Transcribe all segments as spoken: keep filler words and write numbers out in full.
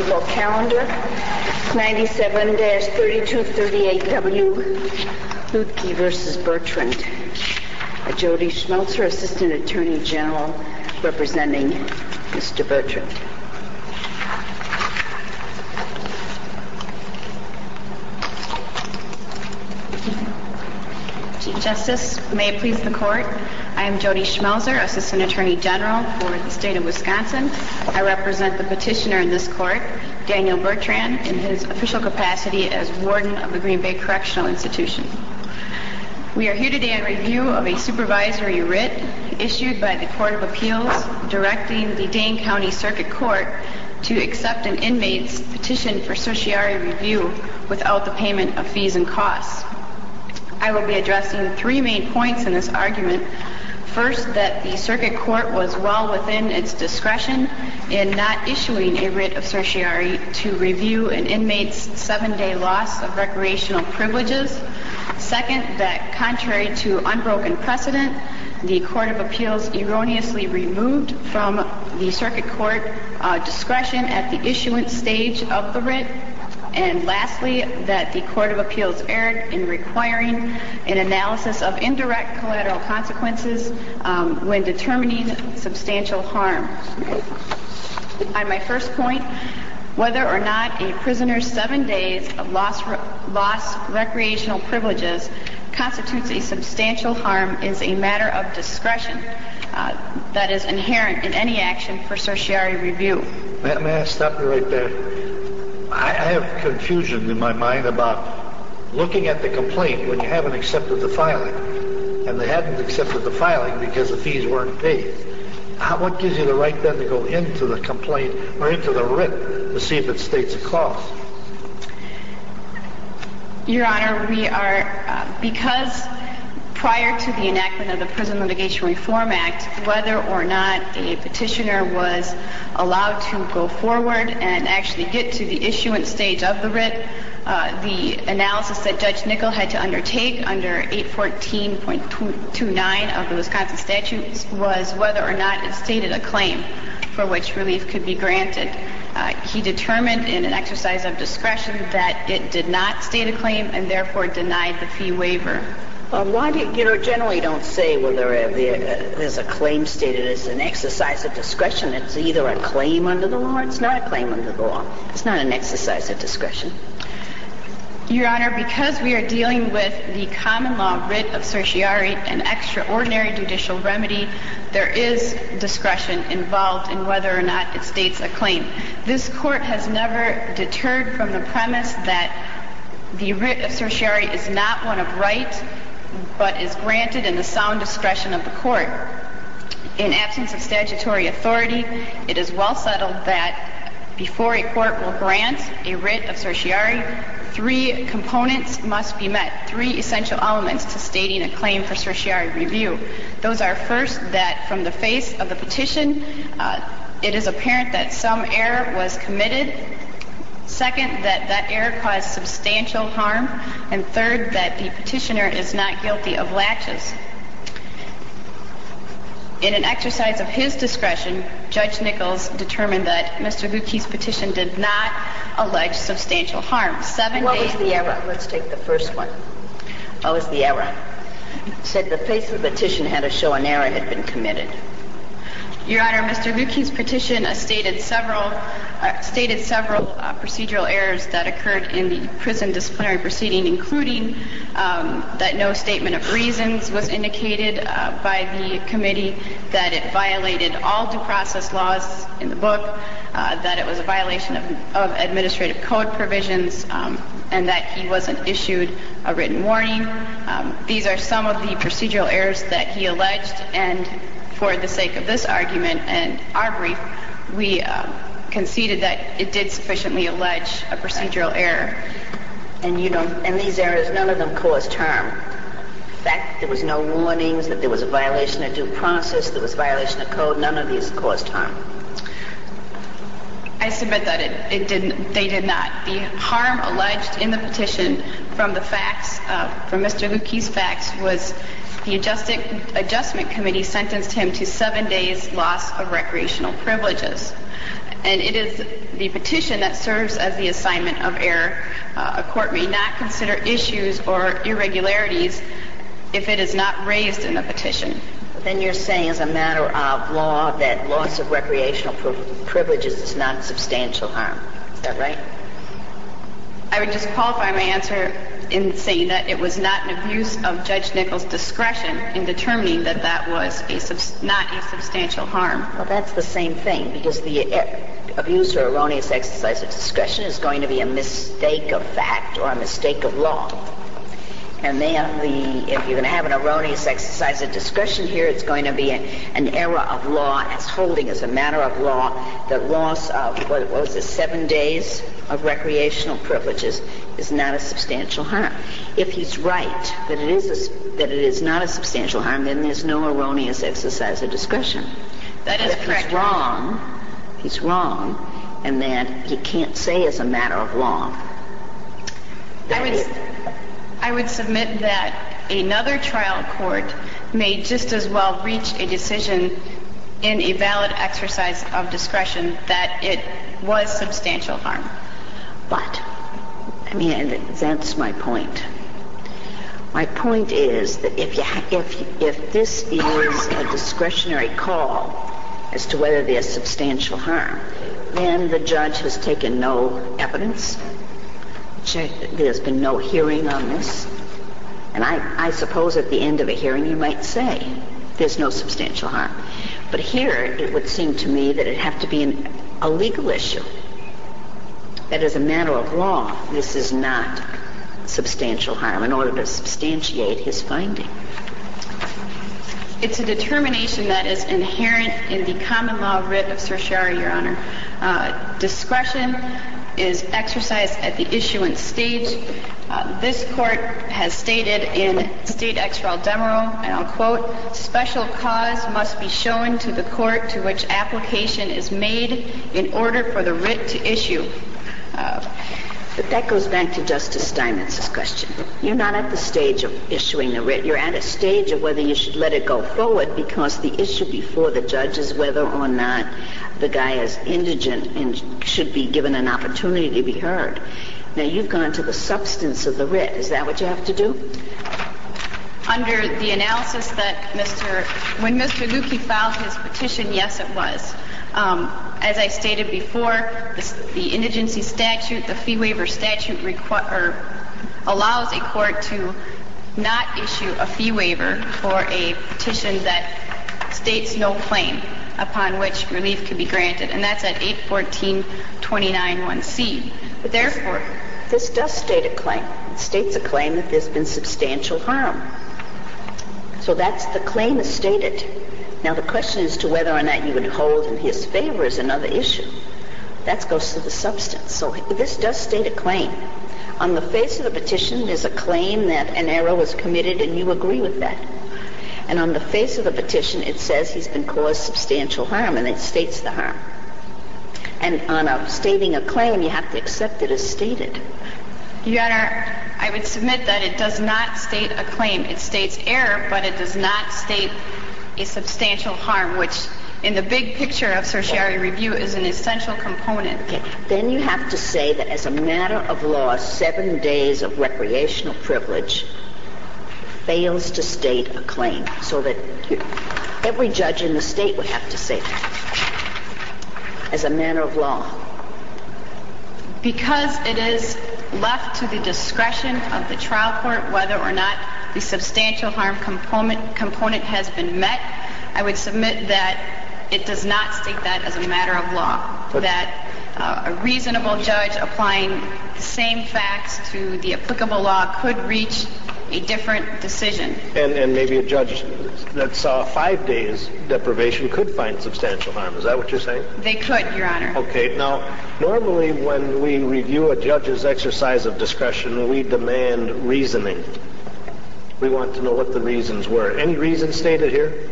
available calendar, ninety-seven dash thirty-two thirty-eight W, Lutke versus Bertrand. Uh, Jody Schmelzer, Assistant Attorney General, representing Mister Bertrand. Chief Justice, may it please the Court, I am Jody Schmelzer, Assistant Attorney General for the state of Wisconsin. I represent the petitioner in this court, Daniel Bertrand, in his official capacity as Warden of the Green Bay Correctional Institution. We are here today on review of a supervisory writ issued by the Court of Appeals directing the Dane County Circuit Court to accept an inmate's petition for certiorari review without the payment of fees and costs. I will be addressing three main points in this argument. First, that the Circuit Court was well within its discretion in not issuing a writ of certiorari to review an inmate's seven-day loss of recreational privileges. Second, that contrary to unbroken precedent, the Court of Appeals erroneously removed from the Circuit Court uh, discretion at the issuance stage of the writ. And lastly, that the Court of Appeals erred in requiring an analysis of indirect collateral consequences um, when determining substantial harm. On my first point, whether or not a prisoner's seven days of lost, re- lost recreational privileges constitutes a substantial harm is a matter of discretion uh, that is inherent in any action for certiorari review. May, may I stop you right there? I, I have confusion in my mind about looking at the complaint when you haven't accepted the filing. And they hadn't accepted the filing because the fees weren't paid. How, what gives you the right then to go into the complaint or into the writ to see if it states a cause? Your Honor, we are, uh, because prior to the enactment of the Prison Litigation Reform Act, whether or not a petitioner was allowed to go forward and actually get to the issuance stage of the writ, uh, the analysis that Judge Nickel had to undertake under eight fourteen point two nine of the Wisconsin statutes was whether or not it stated a claim for which relief could be granted. Uh, he determined in an exercise of discretion that it did not state a claim and therefore denied the fee waiver. Well, why do you, you know, generally don't say whether uh, there's a claim stated as an exercise of discretion. It's either a claim under the law or it's not a claim under the law. It's not an exercise of discretion. Your Honor, because we are dealing with the common law writ of certiorari, an extraordinary judicial remedy, there is discretion involved in whether or not it states a claim. This Court has never deterred from the premise that the writ of certiorari is not one of right, but is granted in the sound discretion of the Court. In absence of statutory authority, it is well settled that before a court will grant a writ of certiorari, three components must be met, three essential elements to stating a claim for certiorari review. Those are, first, that from the face of the petition, uh, it is apparent that some error was committed. Second, that that error caused substantial harm. And third, that the petitioner is not guilty of laches. In an exercise of his discretion, Judge Nichols determined that Mister Lutke's petition did not allege substantial harm. Seven what days. was the error? Let's take the first one. What was the error? It said the face of the petition had to show an error had been committed. Your Honor, Mister Lutke's petition uh, stated several uh, stated several uh, procedural errors that occurred in the prison disciplinary proceeding, including um, that no statement of reasons was indicated uh, by the committee, that it violated all due process laws in the book, uh, that it was a violation of, of administrative code provisions, um, and that he wasn't issued a written warning. Um, these are some of the procedural errors that he alleged, and for the sake of this argument and our brief, we uh, conceded that it did sufficiently allege a procedural error. And you don't, and these errors, none of them caused harm. In fact, there was no warnings, that there was a violation of due process, there was a violation of code, none of these caused harm. I submit that it, it didn't, they did not. The harm alleged in the petition from the facts, uh, from Mister Lutke's facts, was the Adjustment Committee sentenced him to seven days loss of recreational privileges. and it is the petition that serves as the assignment of error. Uh, a court may not consider issues or irregularities if it is not raised in the petition. Then you're saying as a matter of law that loss of recreational pri- privileges is not substantial harm. Is that right? I would just qualify my answer in saying that it was not an abuse of Judge Nichols' discretion in determining that that was a subs- not a substantial harm. Well, that's the same thing, because the uh, abuse or erroneous exercise of discretion is going to be a mistake of fact or a mistake of law. And then the, if you're going to have an erroneous exercise of discretion here, it's going to be an, an error of law as holding as a matter of law the loss of, what, what was it, seven days of recreational privileges is not a substantial harm. If he's right that it is a, that it is not a substantial harm, then there's no erroneous exercise of discretion. That is but if correct. He's wrong. He's wrong, and that he can't say as a matter of law. I would. It, I would submit that another trial court may just as well reach a decision in a valid exercise of discretion that it was substantial harm. But, I mean, that's my point. My point is that if, you ha- if, if this is a discretionary call as to whether there's substantial harm, then the judge has taken no evidence. There's been no hearing on this. And I, I suppose at the end of a hearing you might say there's no substantial harm. But here it would seem to me that it'd have to be an, a legal issue. That as a matter of law, this is not substantial harm in order to substantiate his finding. It's a determination that is inherent in the common law writ of certiorari, Your Honor. Uh, discretion is exercised at the issuance stage. Uh, this court has stated in State Ex Rel Demerol, and I'll quote, "Special cause must be shown to the court to which application is made in order for the writ to issue." Uh, But that goes back to Justice Steinmetz's question. You're not at the stage of issuing the writ. You're at a stage of whether you should let it go forward, because the issue before the judge is whether or not the guy is indigent and should be given an opportunity to be heard. Now, you've gone to the substance of the writ. Is that what you have to do? Under the analysis that Mister when Mister Lukey filed his petition, yes, it was. Um, as I stated before, the, the indigency statute, the fee waiver statute, requ- or allows a court to not issue a fee waiver for a petition that states no claim upon which relief could be granted, and that's at eight fourteen twenty-nine one C. But therefore, this does state a claim. It states a claim that there's been substantial harm. So that's the claim is stated. Now, the question as to whether or not you would hold in his favor is another issue. That goes to the substance. So this does state a claim. On the face of the petition, there's a claim that an error was committed, and you agree with that. And on the face of the petition, it says he's been caused substantial harm, and it states the harm. And on a stating a claim, you have to accept it as stated. Your Honor, I would submit that it does not state a claim. It states error, but it does not state a substantial harm, which in the big picture of certiorari review is an essential component. Okay. Then you have to say that as a matter of law, seven days of recreational privilege fails to state a claim, so that you, every judge in the state would have to say that as a matter of law. Because it is left to the discretion of the trial court whether or not the substantial harm component, component has been met, I would submit that it does not state that as a matter of law, but that uh, a reasonable judge applying the same facts to the applicable law could reach a different decision. And, and maybe a judge that saw five days deprivation could find substantial harm. Is that what you're saying? They could, Your Honor. Okay. Now, normally when we review a judge's exercise of discretion, we demand reasoning. We want to know what the reasons were. Any reasons stated here?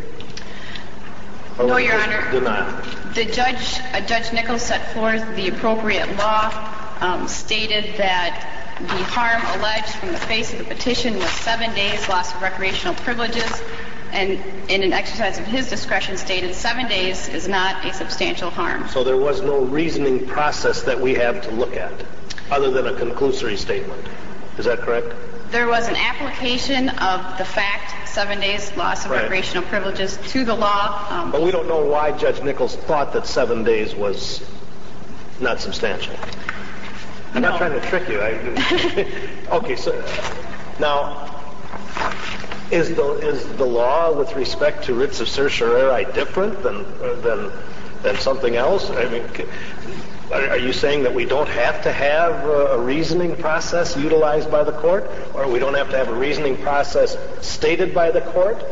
Or no, Your Honor. Denial. The judge, uh, Judge Nichols, set forth the appropriate law, um, stated that the harm alleged from the face of the petition was seven days loss of recreational privileges. and in an exercise of his discretion stated seven days is not a substantial harm. So there was no reasoning process that we have to look at, other than a conclusory statement. Is that correct? There was an application of the fact, seven days loss of Right. recreational privileges, to the law. Um, But we don't know why Judge Nichols thought that seven days was not substantial. I'm not No. trying to trick you. I, okay, so now, is the is the law with respect to writs of certiorari different than than than something else? I mean, are, are you saying that we don't have to have a, a reasoning process utilized by the court, or we don't have to have a reasoning process stated by the court?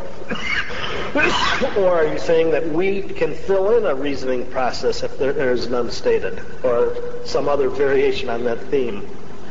Or are you saying that we can fill in a reasoning process if there, there is none stated, or some other variation on that theme?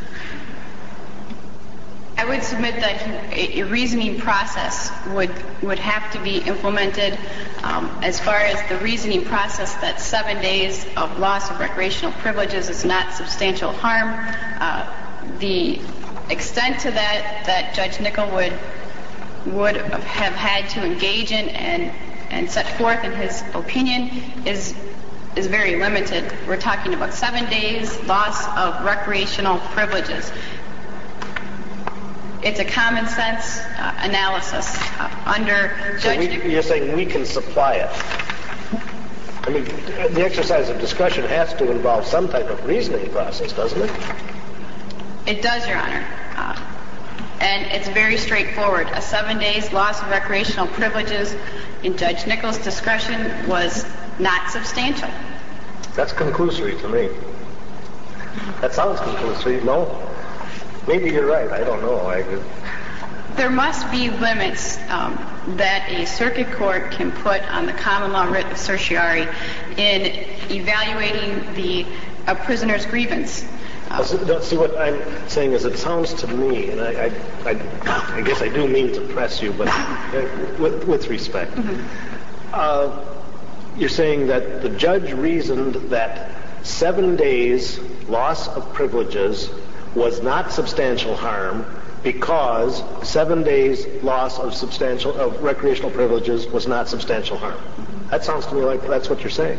I would submit that a, a reasoning process would would have to be implemented. Um, as far as the reasoning process, that seven days of loss of recreational privileges is not substantial harm. Uh, the extent to that that Judge Nichol would would have had to engage in and and set forth in his opinion is is very limited. We're talking about seven days loss of recreational privileges. It's a common sense uh, analysis uh, under So Judge we, Nichol. you're saying we can supply it. I mean, the exercise of discretion has to involve some type of reasoning process, doesn't it? It does, Your Honor. Uh, and it's very straightforward. A seven days loss of recreational privileges in Judge Nichol's discretion was not substantial. That's conclusory to me. That sounds conclusory, no? Maybe you're right, I don't know. I, There must be limits um, that a circuit court can put on the common law writ of certiorari in evaluating the a prisoner's grievance. Uh, Don't see what I'm saying is it sounds to me, and I, I, I, I guess I do mean to press you, but uh, with, with respect. Mm-hmm. uh, you're saying that the judge reasoned that seven days loss of privileges was not substantial harm because seven days loss of substantial of recreational privileges was not substantial harm. That sounds to me like that's what you're saying.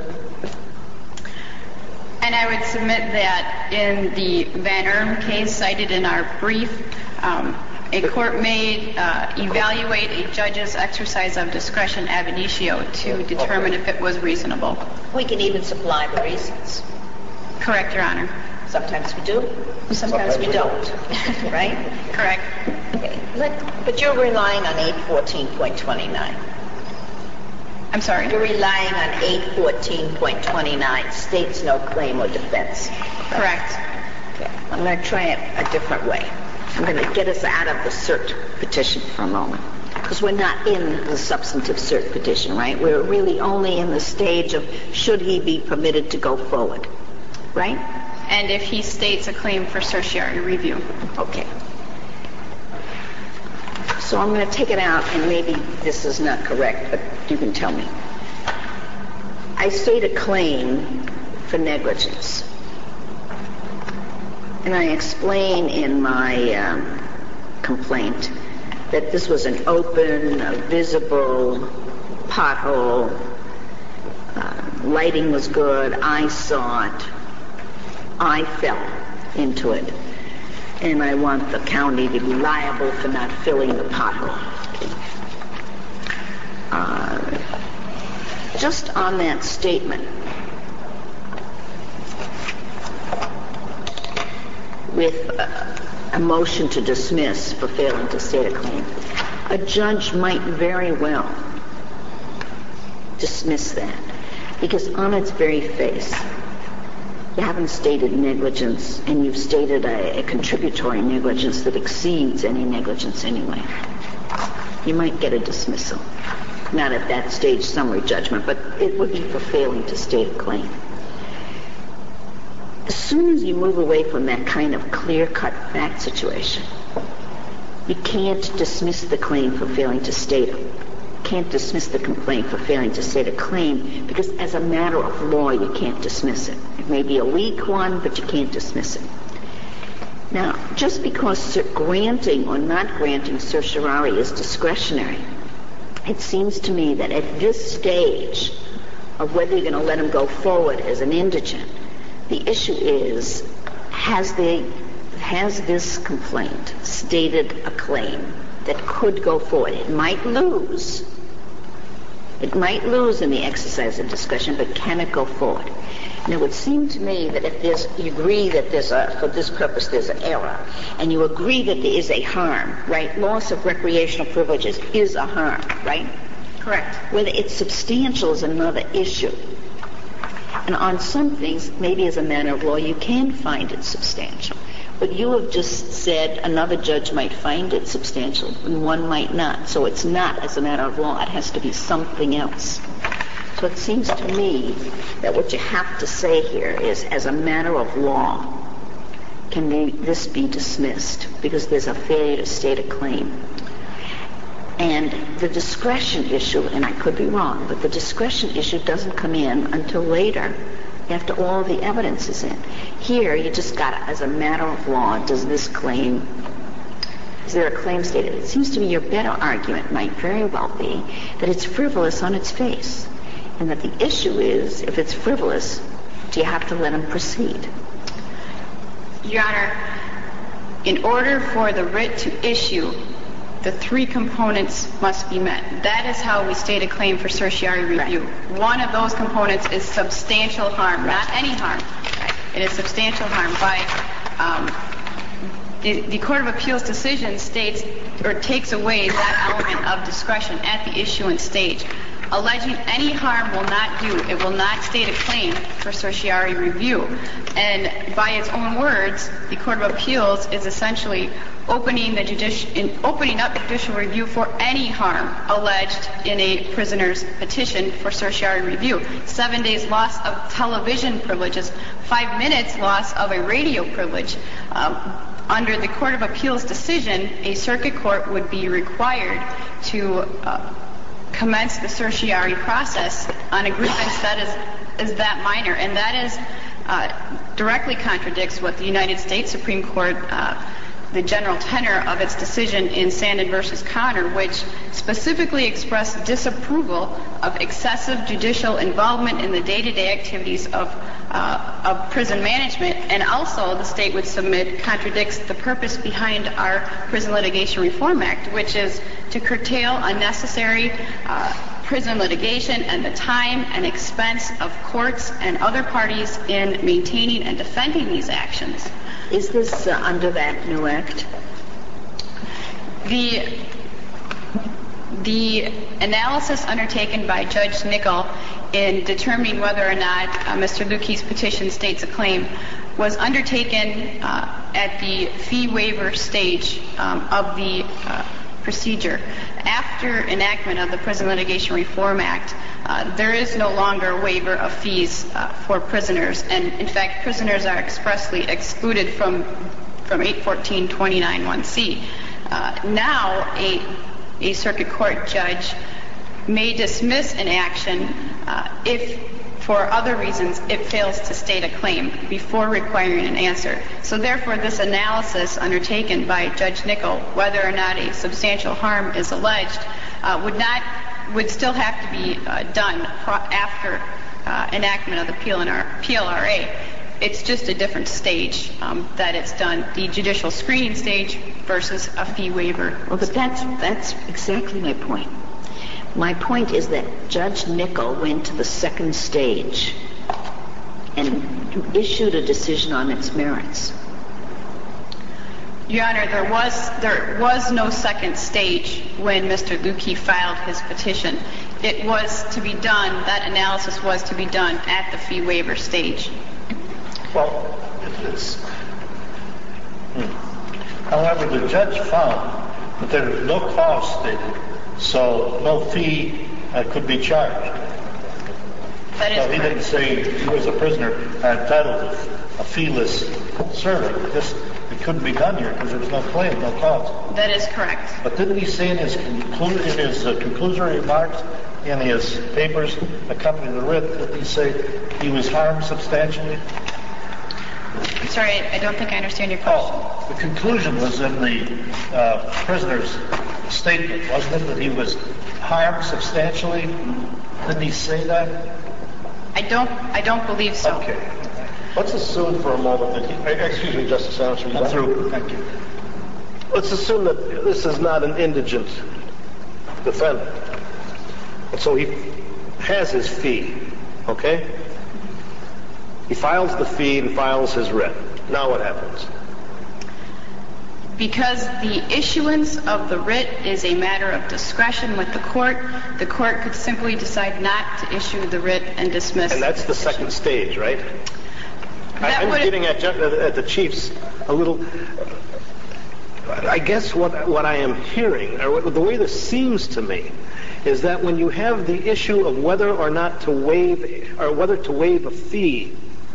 And I would submit that in the Van Erm case cited in our brief, um, a court may uh, evaluate a judge's exercise of discretion ab initio to determine if it was reasonable. We can even supply the reasons. Correct, Your Honor. Sometimes we do, sometimes we don't, right? Correct. Okay. Let- But you're relying on eight fourteen point twenty-nine. I'm sorry? You're relying on eight fourteen point twenty-nine, states no claim or defense. Correct. Okay. I'm going to try it a different way. I'm going to get us out of the cert petition for a moment, because we're not in the substantive cert petition, right? We're really only in the stage of should he be permitted to go forward, right? And if he states a claim for certiorari review. Okay. So I'm going to take it out, and maybe this is not correct, but you can tell me. I state a claim for negligence. And I explain in my um, complaint that this was an open, a visible pothole. Uh, lighting was good. I saw it. I fell into it. And I want the county to be liable for not filling the pothole. Uh, just on that statement, with a, a motion to dismiss for failing to state a claim, a judge might very well dismiss that, because on its very face, you haven't stated negligence, and you've stated a, a contributory negligence that exceeds any negligence anyway. You might get a dismissal. Not at that stage summary judgment, but it would be for failing to state a claim. As soon as you move away from that kind of clear-cut fact situation, you can't dismiss the claim for failing to state it. Can't dismiss the complaint for failing to state a claim, because as a matter of law, you can't dismiss it. It may be a weak one, but you can't dismiss it. Now, just because granting or not granting certiorari is discretionary it seems to me that at this stage of whether you're going to let him go forward as an indigent, the issue is, has the has this complaint stated a claim that could go forward? It might lose. It might lose in the exercise of discretion, but can it go forward? And it would seem to me that if there's, you agree that there's a, for this purpose, there's an error, and you agree that there is a harm, right? Loss of recreational privileges is a harm, right? Correct. Whether it's substantial is another issue. And on some things, maybe as a matter of law, you can find it substantial. But you have just said another judge might find it substantial and one might not. So it's not as a matter of law. It has to be something else. So it seems to me that what you have to say here is, as a matter of law, can they, this be dismissed because there's a failure to state a claim? And the discretion issue, and I could be wrong, but the discretion issue doesn't come in until later, after all the evidence is in. Here, you just got to, as a matter of law, does this claim, is there a claim stated? It seems to me your better argument might very well be that it's frivolous on its face, and that the issue is, if it's frivolous, do you have to let him proceed? Your Honor, in order for the writ to issue, the three components must be met. That is how we state a claim for certiorari review. Right. One of those components is substantial harm, right. Not any harm. Right. It is substantial harm. By um, the, the Court of Appeals decision states or takes away that element of discretion at the issuance stage. Alleging any harm will not do. It will not state a claim for certiorari review. And by its own words, the Court of Appeals is essentially opening the judici- in opening up judicial review for any harm alleged in a prisoner's petition for certiorari review. Seven days loss of television privileges, five minutes loss of a radio privilege. Um, under the Court of Appeals decision, a circuit court would be required to uh, commence the certiorari process on a grievance that is, is that minor. And that is uh, directly contradicts what the United States Supreme Court uh, the general tenor of its decision in Sandin versus Connor, which specifically expressed disapproval of excessive judicial involvement in the day-to-day activities of, uh, of prison management, and also the state would submit contradicts the purpose behind our Prison Litigation Reform Act, which is to curtail unnecessary uh, prison litigation and the time and expense of courts and other parties in maintaining and defending these actions. Is this uh, under that new act? The, the analysis undertaken by Judge Nickel in determining whether or not uh, Mister Lukey's petition states a claim was undertaken uh, at the fee waiver stage um, of the uh, procedure. After enactment of the Prison Litigation Reform Act, uh, there is no longer a waiver of fees uh, for prisoners, and in fact, prisoners are expressly excluded from from eight fourteen twenty-nine one C. Uh, now, a a circuit court judge may dismiss an action uh, if, for other reasons, it fails to state a claim before requiring an answer. So therefore, this analysis undertaken by Judge Nickel, whether or not a substantial harm is alleged, uh, would not, would still have to be uh, done pro- after uh, enactment of the P L R A. It's just a different stage um, that it's done, the judicial screening stage versus a fee waiver. Well, but that's, that's exactly my point. My point is that Judge Nickel went to the second stage and issued a decision on its merits. Your Honor, there was there was no second stage when Mister Lukey filed his petition. It was to be done, that analysis was to be done at the fee waiver stage. Well, it's... Hmm. However, the judge found that there was no cause stated, so no fee uh, could be charged. That is so he correct. didn't say he was a prisoner entitled to a feeless serving. Just, it couldn't be done here because there was no claim, no cause. That is correct. But didn't he say in his, conclu- in his uh, conclusory remarks, in his papers accompanying the writ, did he say he was harmed substantially? I'm sorry, I don't think I understand your question. Oh, the conclusion was in the uh, prisoner's statement, wasn't it, that he was harmed substantially? Didn't he say that? I don't, I don't believe so. Okay. Let's assume for a moment that he, excuse me, Justice Adams. I'm through. Thank you. Let's assume that this is not an indigent defendant. And so he has his fee, okay? He files the fee and files his writ. Now what happens? Because the issuance of the writ is a matter of discretion with the court, the court could simply decide not to issue the writ and dismiss. And that's the second stage, right? That I, I'm would- getting at, at the Chief's a little... I guess what what I am hearing, or what, the way this seems to me, is that when you have the issue of whether or not to waive, or whether to waive a fee,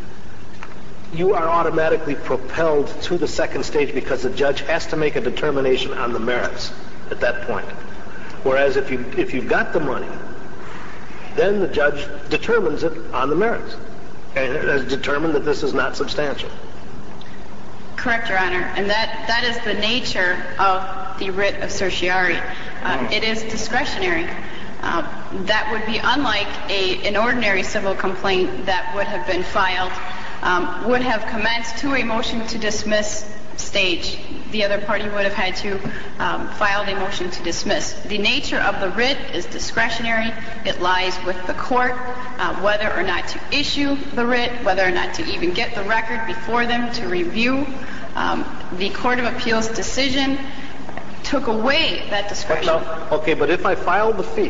you are automatically propelled to the second stage because the judge has to make a determination on the merits at that point. Whereas if you if you've got the money, then the judge determines it on the merits and has determined that this is not substantial. Correct, Your Honor. And that, that is the nature of the writ of certiorari. Uh, it is discretionary. Uh, that would be unlike a, an ordinary civil complaint that would have been filed, um, would have commenced to a motion to dismiss stage. The other party would have had to um, file a motion to dismiss. The nature of the writ is discretionary. It lies with the court uh, whether or not to issue the writ, whether or not to even get the record before them to review. Um, the Court of Appeals decision took away that discretion. Now, okay, but if I file the fee,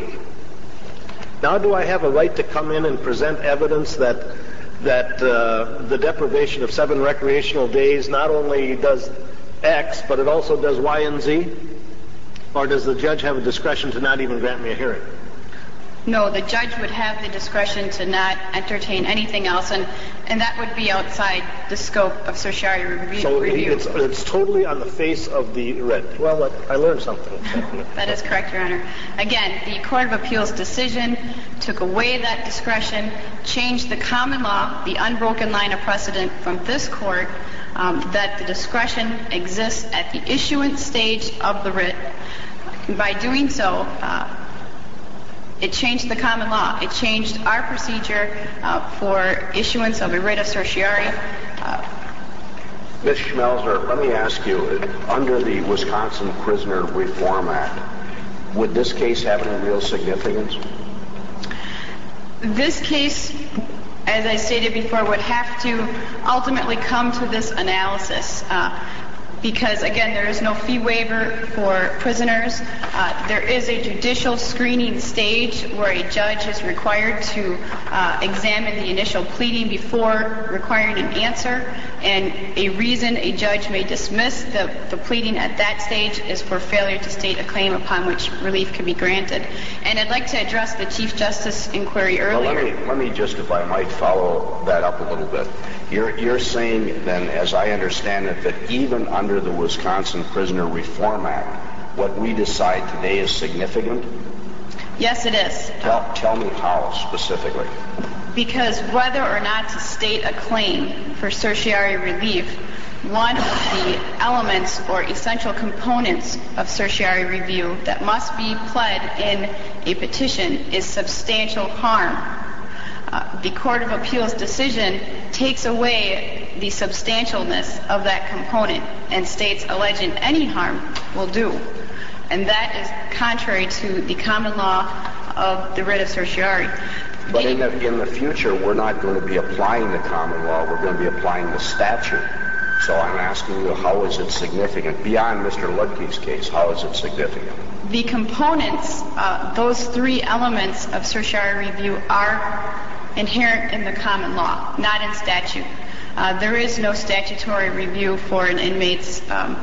now do I have a right to come in and present evidence that that uh, the deprivation of seven recreational days not only does X, but it also does Y and Z? Or does the judge have a discretion to not even grant me a hearing? No, the judge would have the discretion to not entertain anything else, and, and that would be outside the scope of certiorari review. So review. it's, it's totally on the face of the writ. Well, I learned something. That is correct, Your Honor. Again, the Court of Appeals decision took away that discretion, changed the common law, the unbroken line of precedent from this court, um, that the discretion exists at the issuance stage of the writ. By doing so, uh, it changed the common law. It changed our procedure uh, for issuance of a writ of certiorari. Uh, Miz Schmelzer, let me ask you, under the Wisconsin Prisoner Reform Act, would this case have any real significance? This case, as I stated before, would have to ultimately come to this analysis. Uh, Because, again, there is no fee waiver for prisoners. Uh, there is a judicial screening stage where a judge is required to uh, examine the initial pleading before requiring an answer. And a reason a judge may dismiss the, the pleading at that stage is for failure to state a claim upon which relief can be granted. And I'd like to address the Chief Justice inquiry earlier. Well, let me, let me just, if I might, follow that up a little bit. You're, you're saying, then, as I understand it, that even under the Wisconsin Prisoner Reform Act, what we decide today is significant? Yes, it is. Tell, tell me how, specifically. Because whether or not to state a claim for certiorari relief, one of the elements or essential components of certiorari review that must be pled in a petition is substantial harm. Uh, the Court of Appeals decision takes away the substantialness of that component and states alleging any harm will do. And that is contrary to the common law of the writ of certiorari. But in the, in the future, we're not going to be applying the common law. We're going to be applying the statute. So I'm asking you, how is it significant? Beyond Mister Ludke's case, how is it significant? The components, uh, those three elements of certiorari review are inherent in the common law, not in statute. Uh, there is no statutory review for an inmate's um,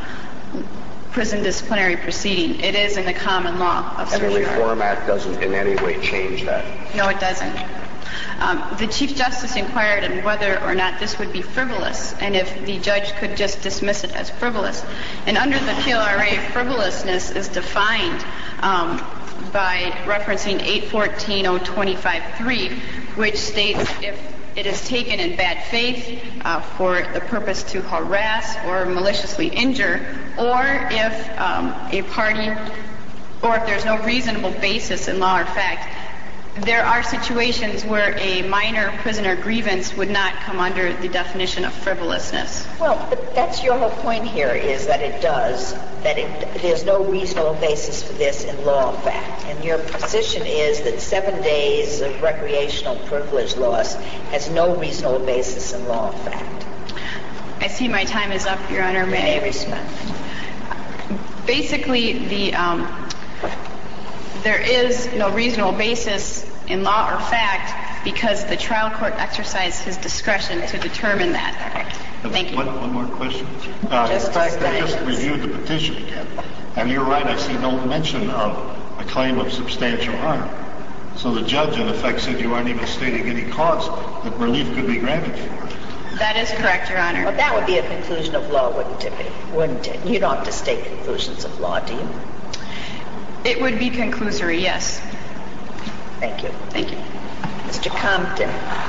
prison disciplinary proceeding. It is in the common law of certiorari. And the Reform Act doesn't in any way change that? No, it doesn't. Um, the Chief Justice inquired on whether or not this would be frivolous, and if the judge could just dismiss it as frivolous. And under the P L R A, frivolousness is defined um, by referencing eight fourteen oh twenty-five three, which states if it is taken in bad faith uh, for the purpose to harass or maliciously injure, or if um, a party or if there's no reasonable basis in law or fact. There are situations where a minor prisoner grievance would not come under the definition of frivolousness. Well, but that's your whole point here, is that it does, that it, there's no reasonable basis for this in law or fact. And your position is that seven days of recreational privilege loss has no reasonable basis in law or fact. I see my time is up, Your Honor. May I respond? Basically, the um, there is no reasonable basis in law or fact because the trial court exercised his discretion to determine that. Thank you. One, one more question. Uh, in fact, I just reviewed the petition again, and you're right, I see no mention of a claim of substantial harm. So the judge, in effect, said you aren't even stating any cause that relief could be granted for. That is correct, Your Honor. Well, that would be a conclusion of law, wouldn't it be? Wouldn't it? You don't have to state conclusions of law, do you? It would be conclusory, yes. Thank you. Thank you. Mister Compton,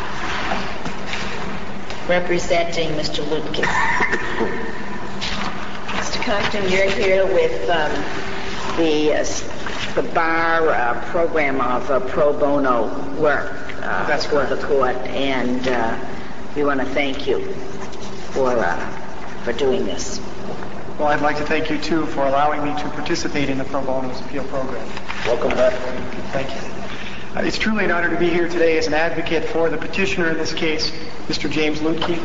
representing Mister Lutke. Mister Compton, you're here with um, the, uh, the bar uh, program of uh, pro bono work uh, That's for correct. the court, and uh, we want to thank you for, uh, for doing this. Well, I'd like to thank you, too, for allowing me to participate in the Pro Bono's appeal program. Welcome back. Thank you. Uh, it's truly an honor to be here today as an advocate for the petitioner in this case, Mister James Lutke.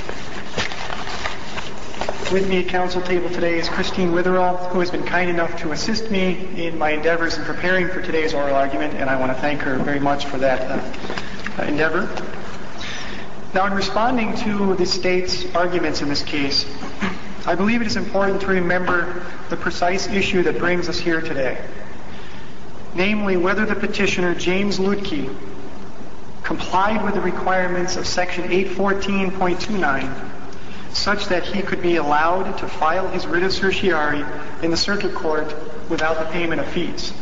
With me at council table today is Christine Witherall, who has been kind enough to assist me in my endeavors in preparing for today's oral argument, and I want to thank her very much for that uh, endeavor. Now, in responding to the state's arguments in this case, I believe it is important to remember the precise issue that brings us here today. Namely, whether the petitioner, James Lutke, complied with the requirements of Section eight fourteen point two nine such that he could be allowed to file his writ of certiorari in the circuit court without the payment of fees.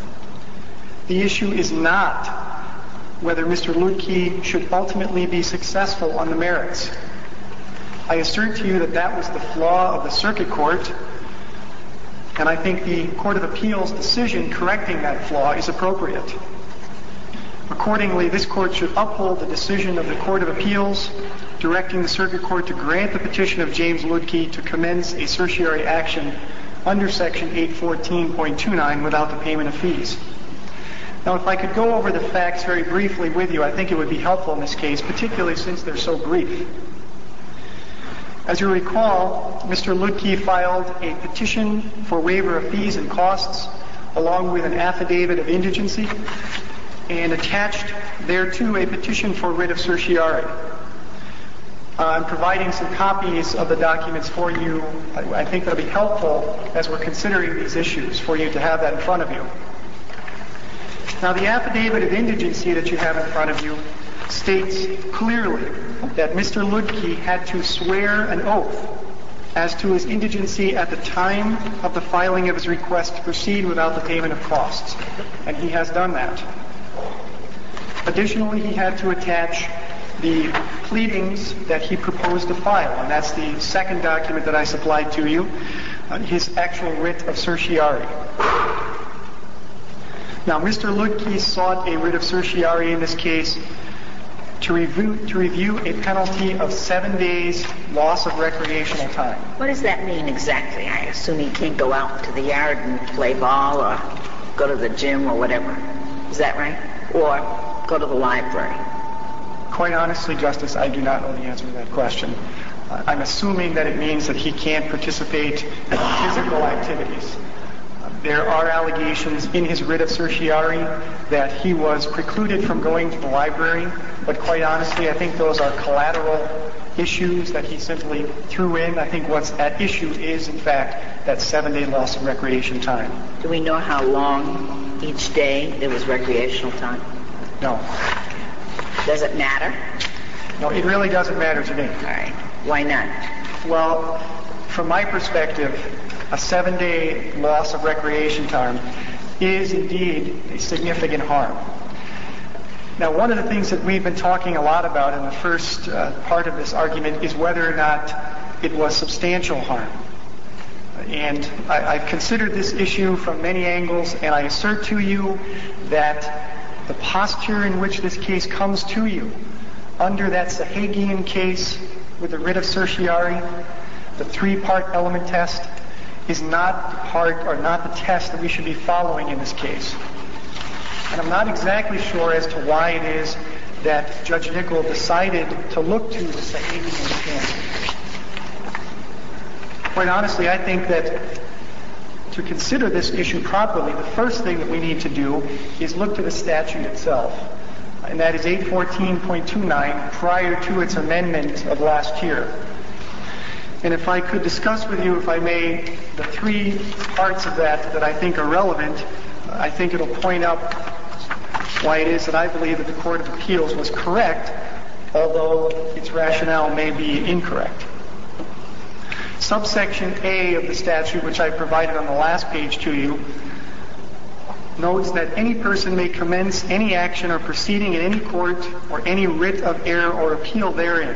The issue is not whether Mister Lutke should ultimately be successful on the merits. I assert to you that that was the flaw of the circuit court, and I think the Court of Appeals' decision correcting that flaw is appropriate. Accordingly, this court should uphold the decision of the Court of Appeals directing the circuit court to grant the petition of James Lutke to commence a certiorari action under Section eight fourteen point two nine without the payment of fees. Now, if I could go over the facts very briefly with you, I think it would be helpful in this case, particularly since they're so brief. As you recall, Mister Lutke filed a petition for waiver of fees and costs along with an affidavit of indigency and attached thereto a petition for writ of certiorari. Uh, I'm providing some copies of the documents for you. I, I think that'll be helpful as we're considering these issues for you to have that in front of you. Now, the affidavit of indigency that you have in front of you states clearly that Mister Lutke had to swear an oath as to his indigency at the time of the filing of his request to proceed without the payment of costs, and he has done that. Additionally, he had to attach the pleadings that he proposed to file, and that's the second document that I supplied to you, uh, his actual writ of certiorari. Now, Mister Lutke sought a writ of certiorari in this case to review, to review a penalty of seven days loss of recreational time. What does that mean exactly? I assume he can't go out to the yard and play ball or go to the gym or whatever. Is that right? Or go to the library? Quite honestly, Justice, I do not know the answer to that question. Uh, I'm assuming that it means that he can't participate in physical activities. Uh, there are allegations in his writ of certiorari that he was precluded from going to the library, but quite honestly, I think those are collateral issues that he simply threw in. I think what's at issue is, in fact, that seven-day loss of recreation time. Do we know how long each day there was recreational time? No. Does it matter? No, it really doesn't matter to me. All right. Why not? Well, from my perspective, a seven-day loss of recreation time is indeed a significant harm. Now, one of the things that we've been talking a lot about in the first uh, part of this argument is whether or not it was substantial harm. And I, I've considered this issue from many angles, and I assert to you that the posture in which this case comes to you, under that Sahagian case with the writ of certiorari, the three-part element test, is not part or not the test that we should be following in this case. And I'm not exactly sure as to why it is that Judge Nickel decided to look to the Sahagian standard. Quite honestly, I think that to consider this issue properly, the first thing that we need to do is look to the statute itself. And that is eight fourteen point two nine, prior to its amendment of last year. And if I could discuss with you, if I may, the three parts of that that I think are relevant, I think it'll point out why it is that I believe that the Court of Appeals was correct, although its rationale may be incorrect. Subsection A of the statute, which I provided on the last page to you, notes that any person may commence any action or proceeding in any court or any writ of error or appeal therein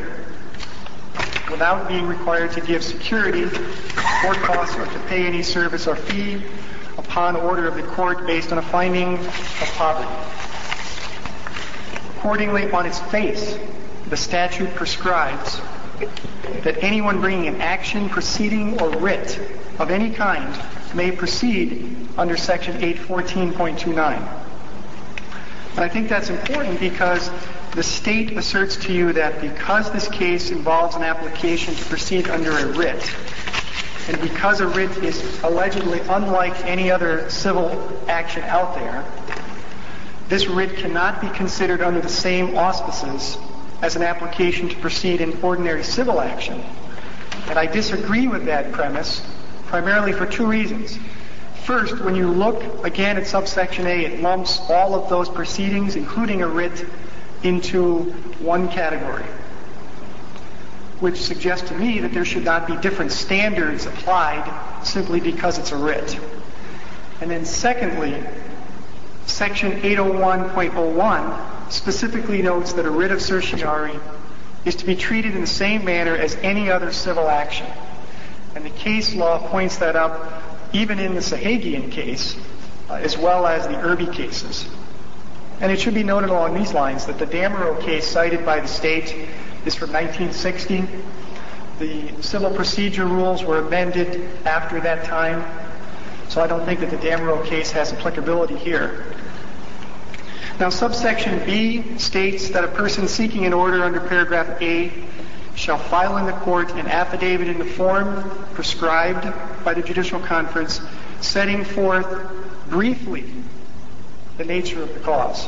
without being required to give security or costs or to pay any service or fee upon order of the court based on a finding of poverty. Accordingly, on its face, the statute prescribes that anyone bringing an action, proceeding, or writ of any kind may proceed under Section eight fourteen point two nine. And I think that's important because the state asserts to you that because this case involves an application to proceed under a writ, and because a writ is allegedly unlike any other civil action out there, this writ cannot be considered under the same auspices as an application to proceed in ordinary civil action. And I disagree with that premise, primarily for two reasons. First, when you look again at subsection A, it lumps all of those proceedings, including a writ, into one category, which suggests to me that there should not be different standards applied simply because it's a writ. And then secondly, Section eight oh one point oh one specifically notes that a writ of certiorari is to be treated in the same manner as any other civil action. And the case law points that up even in the Sahagian case, uh, as well as the Irby cases. And it should be noted along these lines that the Damerow case cited by the state is from nineteen sixty. The civil procedure rules were amended after that time, so I don't think that the Damerow case has applicability here. Now, subsection B states that a person seeking an order under paragraph A shall file in the court an affidavit in the form prescribed by the judicial conference setting forth briefly the nature of the cause.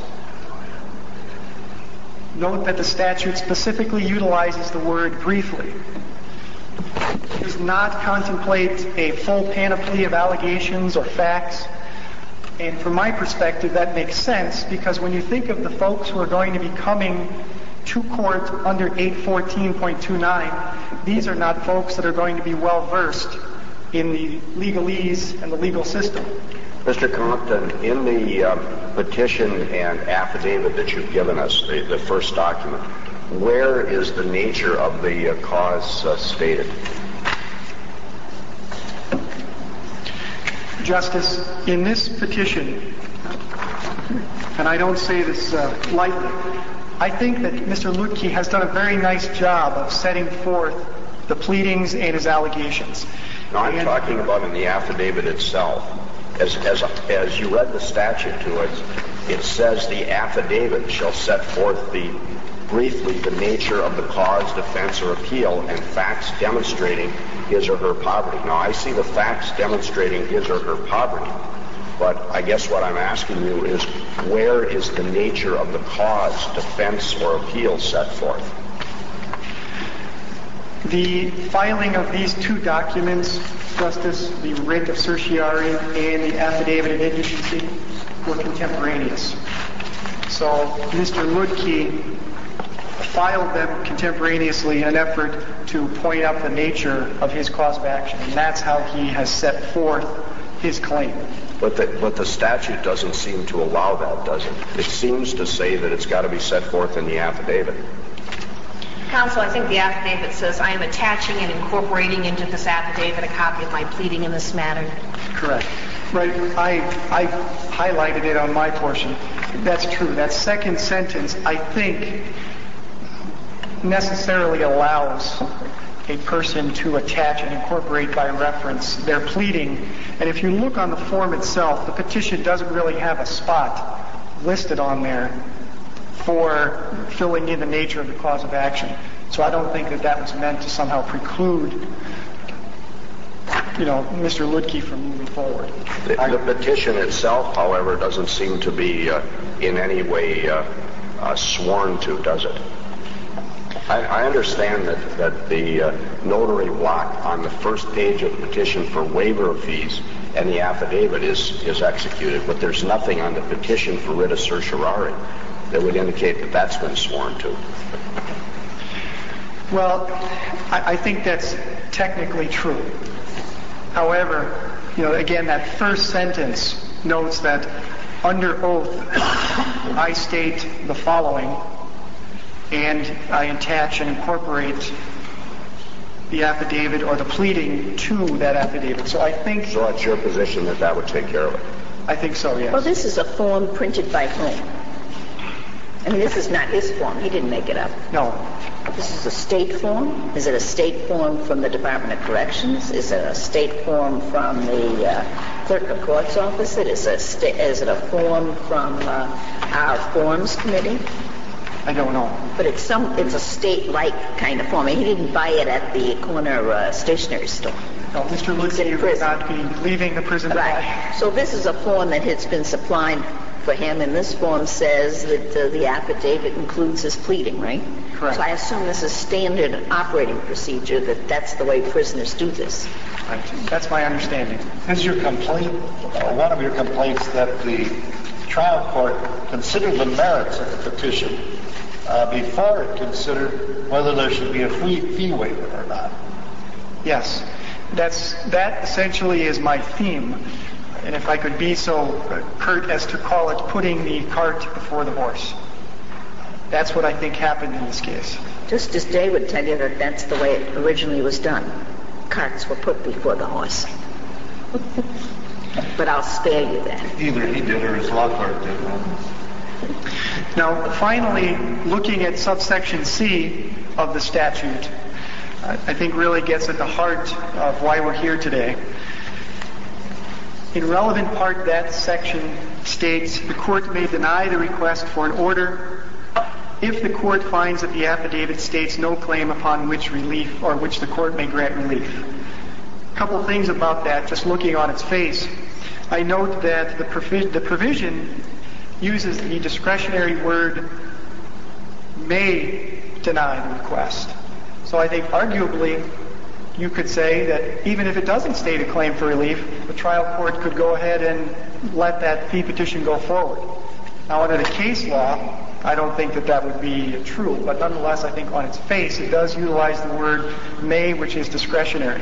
Note that the statute specifically utilizes the word briefly. It does not contemplate a full panoply of allegations or facts. And from my perspective, that makes sense because when you think of the folks who are going to be coming to court under eight fourteen point two nine, these are not folks that are going to be well versed in the legalese and the legal system. Mister Compton, in the uh, petition and affidavit that you've given us, the, the first document, where is the nature of the uh, cause uh, stated? Justice, in this petition, and I don't say this uh, lightly, I think that Mister Lutke has done a very nice job of setting forth the pleadings and his allegations. No, I'm and, talking about in the affidavit itself. As, as, as you read the statute to us, it says the affidavit shall set forth the briefly the nature of the cause, defense, or appeal, and facts demonstrating his or her poverty. Now, I see the facts demonstrating his or her poverty, but I guess what I'm asking you is where is the nature of the cause, defense, or appeal set forth? The filing of these two documents, Justice, the writ of certiorari and the affidavit of indigency, were contemporaneous. So Mister Lutke filed them contemporaneously in an effort to point out the nature of his cause of action, and that's how he has set forth his claim. But the, but the statute doesn't seem to allow that, does it? It seems to say that it's got to be set forth in the affidavit. Counsel, I think the affidavit says, I am attaching and incorporating into this affidavit a copy of my pleading in this matter. Correct. Right. I, I highlighted it on my portion. That's true. That second sentence, I think, necessarily allows a person to attach and incorporate by reference their pleading. And if you look on the form itself, the petition doesn't really have a spot listed on there for filling in the nature of the cause of action. So I don't think that that was meant to somehow preclude, you know, Mister Ludke from moving forward. The, the petition itself, however, doesn't seem to be uh, in any way uh, uh, sworn to, does it? I, I understand that, that the uh, notary block on the first page of the petition for waiver of fees and the affidavit is, is executed, but there's nothing on the petition for writ of certiorari that would indicate that that's been sworn to. Well, I, I think that's technically true. However, you know, again, that first sentence notes that under oath I state the following, and I attach and incorporate the affidavit or the pleading to that affidavit. So I think... So it's your position that that would take care of it? I think so, yes. Well, this is a form printed by whom? I mean, this is not his form. He didn't make it up. No. This is a state form? Is it a state form from the Department of Corrections? Is it a state form from the uh, Clerk of Court's office? It is, a sta- is it a form from uh, our Forms Committee? I don't know. But it's some, it's a state-like kind of form. He didn't buy it at the corner uh, stationery store. No, Mister Ludke would not be leaving the prison to Right. buy. So this is a form that has been supplied for him, and this form says that uh, the affidavit includes his pleading, right? Correct. So I assume this is standard operating procedure, that that's the way prisoners do this. Right. That's my understanding. Is your complaint, uh, one of your complaints, that the trial court considered the merits of the petition uh, before it considered whether there should be a fee, fee waiver or not? Yes. That's, that essentially is my theme. And if I could be so curt as to call it putting the cart before the horse. That's what I think happened in this case. Just as Day would tell you that that's the way it originally was done. Carts were put before the horse. But I'll spare you that. Either he did or his law clerk did. Now, finally, looking at subsection C of the statute, I think really gets at the heart of why we're here today. In relevant part, that section states the court may deny the request for an order if the court finds that the affidavit states no claim upon which relief or which the court may grant relief. A couple things about that, just looking on its face. I note that the, provi- the provision uses the discretionary word may deny the request. So I think arguably you could say that even if it doesn't state a claim for relief, the trial court could go ahead and let that fee petition go forward. Now, under the case law, I don't think that that would be true, but nonetheless, I think on its face, it does utilize the word may, which is discretionary.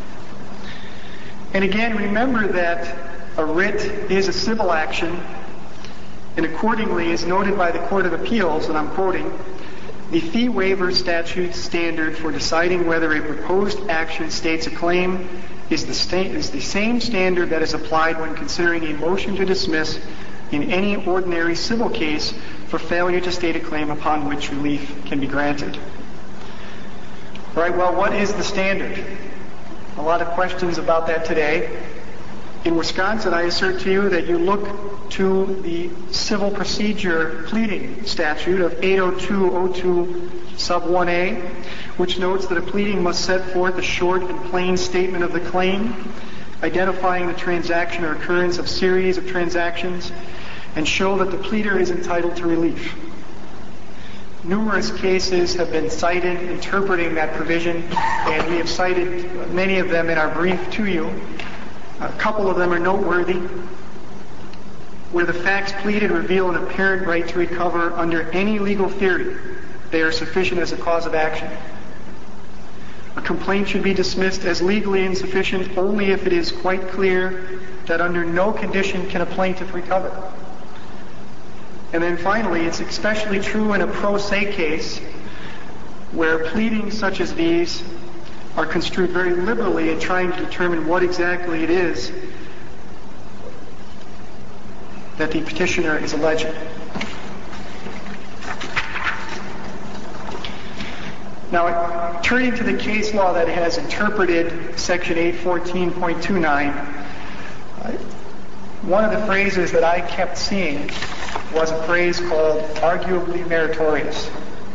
And again, remember that a writ is a civil action, and accordingly, as noted by the Court of Appeals, and I'm quoting, the fee waiver statute standard for deciding whether a proposed action states a claim is the, sta- is the same standard that is applied when considering a motion to dismiss in any ordinary civil case for failure to state a claim upon which relief can be granted. All right, well, what is the standard? A lot of questions about that today. In Wisconsin, I assert to you that you look to the civil procedure pleading statute of eight oh two oh two sub one A, which notes that a pleading must set forth a short and plain statement of the claim, identifying the transaction or occurrence of series of transactions, and show that the pleader is entitled to relief. Numerous cases have been cited interpreting that provision, and we have cited many of them in our brief to you. A couple of them are noteworthy. Where the facts pleaded reveal an apparent right to recover under any legal theory, they are sufficient as a cause of action. A complaint should be dismissed as legally insufficient only if it is quite clear that under no condition can a plaintiff recover. And then finally, it's especially true in a pro se case where pleadings such as these are construed very liberally in trying to determine what exactly it is that the petitioner is alleging. Now, turning to the case law that has interpreted Section eight fourteen point two nine, one of the phrases that I kept seeing was a phrase called arguably meritorious.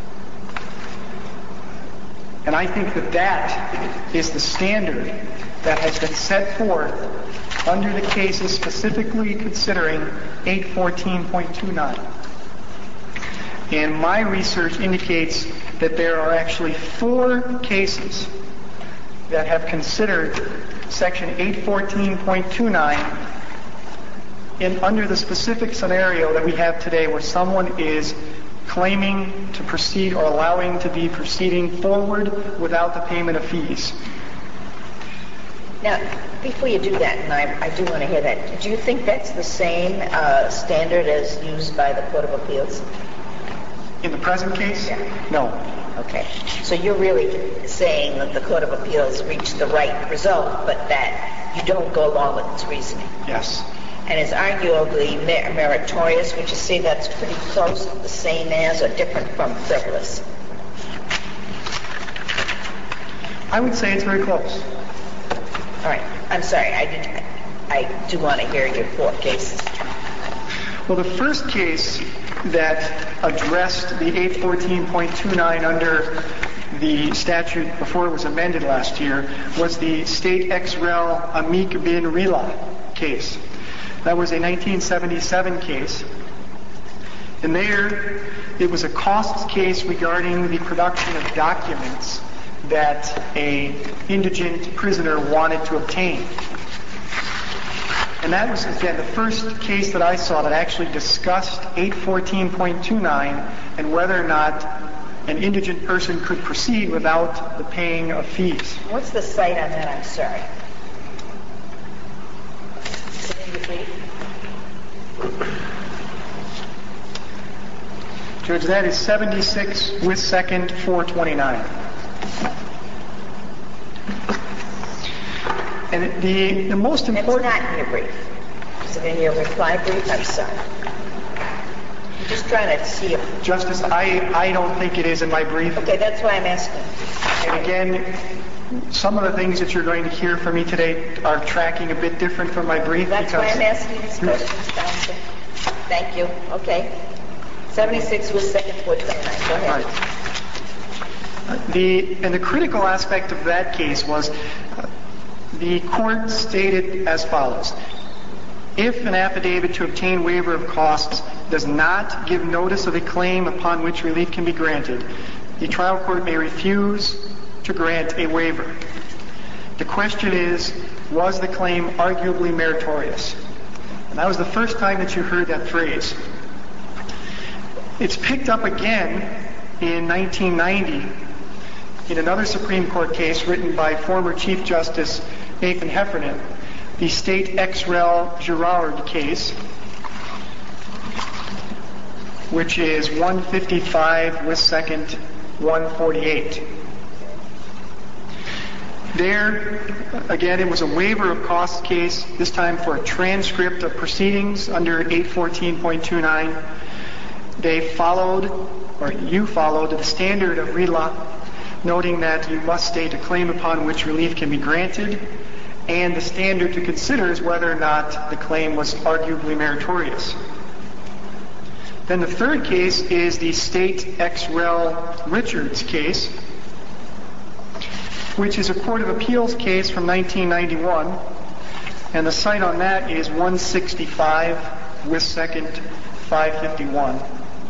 And I think that that is the standard that has been set forth under the cases specifically considering eight fourteen point two nine. And my research indicates that there are actually four cases that have considered Section eight fourteen point two nine in under the specific scenario that we have today, where someone is claiming to proceed or allowing to be proceeding forward without the payment of fees. Now, before you do that, and I, I do want to hear that, do you think that's the same uh, standard as used by the Court of Appeals? In the present case? Yeah. No. Okay. So you're really saying that the Court of Appeals reached the right result, but that you don't go along with its reasoning? Yes. And is arguably mer- meritorious, would you say that's pretty close, the same as, or different from frivolous? I would say it's very close. All right. I'm sorry. I did. I do want to hear your four cases. Well, the first case that addressed the eight fourteen point two nine under the statute before it was amended last year was the State Ex Rel Amic Bin Rila case. That was a nineteen seventy-seven case. And there, it was a costs case regarding the production of documents that a indigent prisoner wanted to obtain. And that was, again, the first case that I saw that actually discussed eight fourteen point two nine and whether or not an indigent person could proceed without the paying of fees. What's the cite on that? I'm sorry. Judge, that is seventy-six with second four twenty-nine. And the, the most important... It's not in your brief. Is it in your reply brief? I'm sorry. I'm just trying to see if... Justice, I, I don't think it is in my brief. Okay, that's why I'm asking. And again, some of the things that you're going to hear from me today are tracking a bit different from my brief. That's because... why I'm asking these questions, counsel. Thank you. Okay. seventy-six with second four twenty-nine. Go ahead. Right. The, and the critical aspect of that case was uh, the court stated as follows. If an affidavit to obtain waiver of costs does not give notice of a claim upon which relief can be granted, the trial court may refuse to grant a waiver. The question is, was the claim arguably meritorious? And that was the first time that you heard that phrase. It's picked up again in nineteen ninety in another Supreme Court case written by former Chief Justice Nathan Heffernan, the State Ex Rel Girard case, which is one fifty-five with second one forty-eight. There, again, it was a waiver of costs case, this time for a transcript of proceedings under eight fourteen point two nine. They followed, or you followed, the standard of RELA, noting that you must state a claim upon which relief can be granted, and the standard to consider is whether or not the claim was arguably meritorious. Then the third case is the State Ex Rel Richards case, which is a Court of Appeals case from nineteen ninety-one, and the cite on that is one sixty-five with second five fifty-one.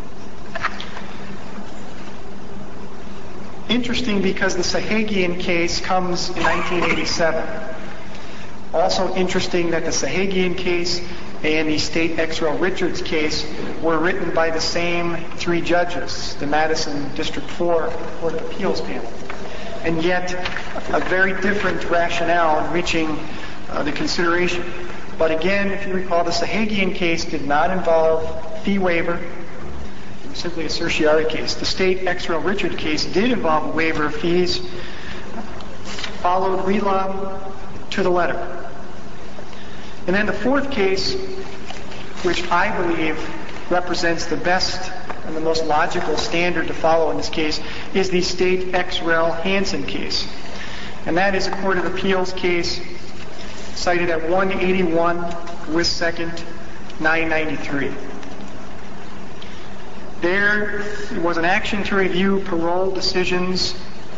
Interesting because the Sahagian case comes in nineteen eighty-seven. Also interesting that the Sahagian case and the State Ex Rel Richards case were written by the same three judges, the Madison District four Court of Appeals panel. And yet, a very different rationale in reaching uh, the consideration. But again, if you recall, the Sahagian case did not involve fee waiver. simply a certiorari case. The state ex rel. Richard case did involve a waiver of fees, followed RELA to the letter. And then the fourth case, which I believe represents the best and the most logical standard to follow in this case, is the state ex rel. Hansen case. And that is a Court of Appeals case cited at one eighty-one West second, nine ninety-three. There was an action to review parole decisions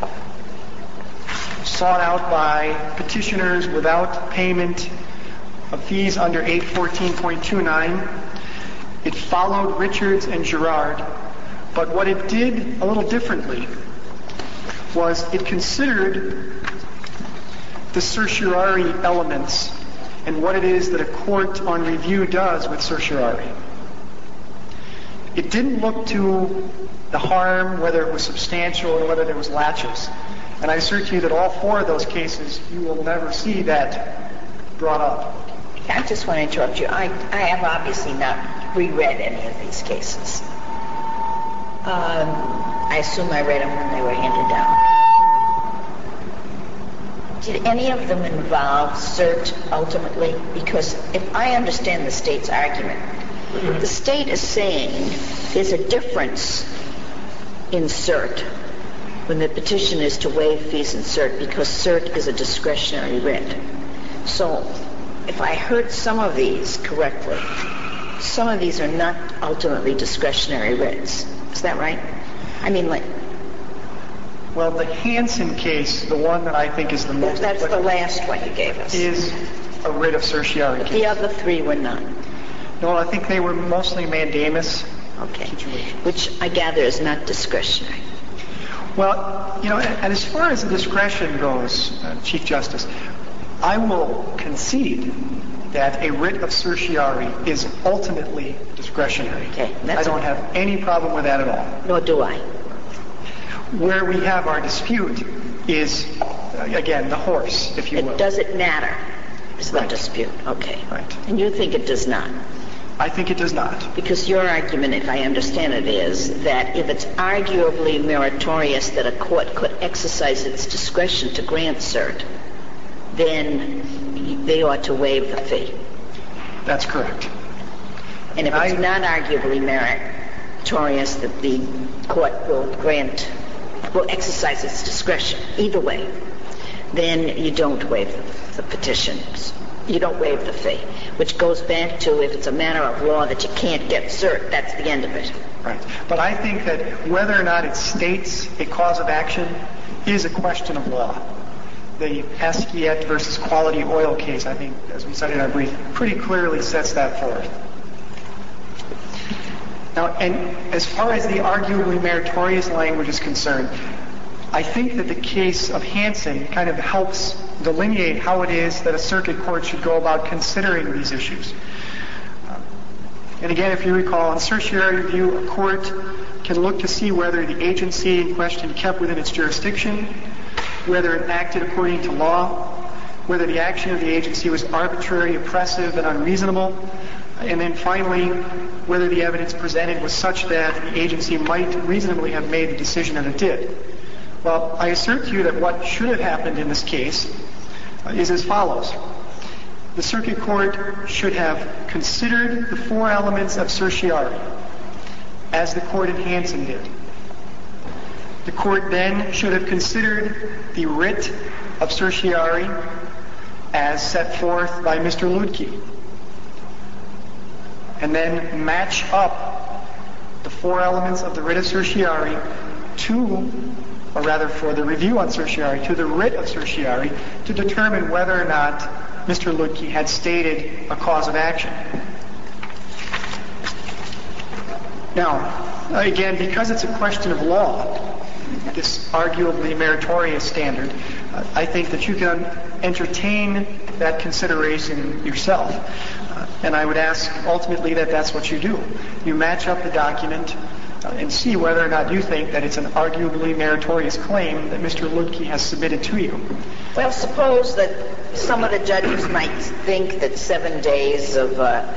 sought out by petitioners without payment of fees under eight fourteen point two nine. It followed Richards and Girard, but what it did a little differently was it considered the certiorari elements and what it is that a court on review does with certiorari. It didn't look to the harm, whether it was substantial or whether there was laches. And I assert to you that all four of those cases, you will never see that brought up. I just want to interrupt you. I, I have obviously not reread any of these cases. Um, I assume I read them when they were handed down. Did any of them involve cert ultimately? Because if I understand the state's argument, the state is saying there's a difference in cert when the petition is to waive fees in cert because cert is a discretionary writ. So if I heard some of these correctly, some of these are not ultimately discretionary writs. Is that right? I mean, like... Well, the Hansen case, the one that I think is the most... That's the last one you gave us. ...is a writ of certiorari case. The other three were not. No, I think they were mostly mandamus. Okay. Situations. Which I gather is not discretionary. Well, you know, and as far as the discretion goes, uh, Chief Justice, I will concede that a writ of certiorari is ultimately discretionary. Okay. I don't have any problem with that at all. Nor do I. Where we have our dispute is, uh, again, the horse, if you it will. Does it matter? Is the Right. dispute. Okay. Right. And you think it does not? I think it does not. Because your argument, if I understand it, is that if it's arguably meritorious that a court could exercise its discretion to grant cert, then they ought to waive the fee. That's correct. And if I, it's not arguably meritorious that the court will grant, will exercise its discretion, either way, then you don't waive the, the petitions. You don't waive the fee, which goes back to if it's a matter of law that you can't get cert, that's the end of it. Right. But I think that whether or not it states a cause of action is a question of law. The Hasquiet versus Quality Oil case, I think, as we cited in our brief, pretty clearly sets that forth. Now, and as far as the arguably meritorious language is concerned, I think that the case of Hansen kind of helps delineate how it is that a circuit court should go about considering these issues. Uh, and again, if you recall, in certiorari review, a court can look to see whether the agency in question kept within its jurisdiction, whether it acted according to law, whether the action of the agency was arbitrary, oppressive, and unreasonable, and then finally, whether the evidence presented was such that the agency might reasonably have made the decision that it did. Well, I assert to you that what should have happened in this case uh, is as follows. The circuit court should have considered the four elements of certiorari, as the court in Hansen did. The court then should have considered the writ of certiorari as set forth by Mister Ludke, and then match up the four elements of the writ of certiorari to, or rather for the review on certiorari, to the writ of certiorari to determine whether or not Mister Ludke had stated a cause of action. Now, again, because it's a question of law, this arguably meritorious standard, uh, I think that you can entertain that consideration yourself. Uh, and I would ask ultimately that that's what you do. You match up the document uh, and see whether or not you think that it's an arguably meritorious claim that Mister Ludke has submitted to you. Well, suppose that some of the judges might think that seven days of uh,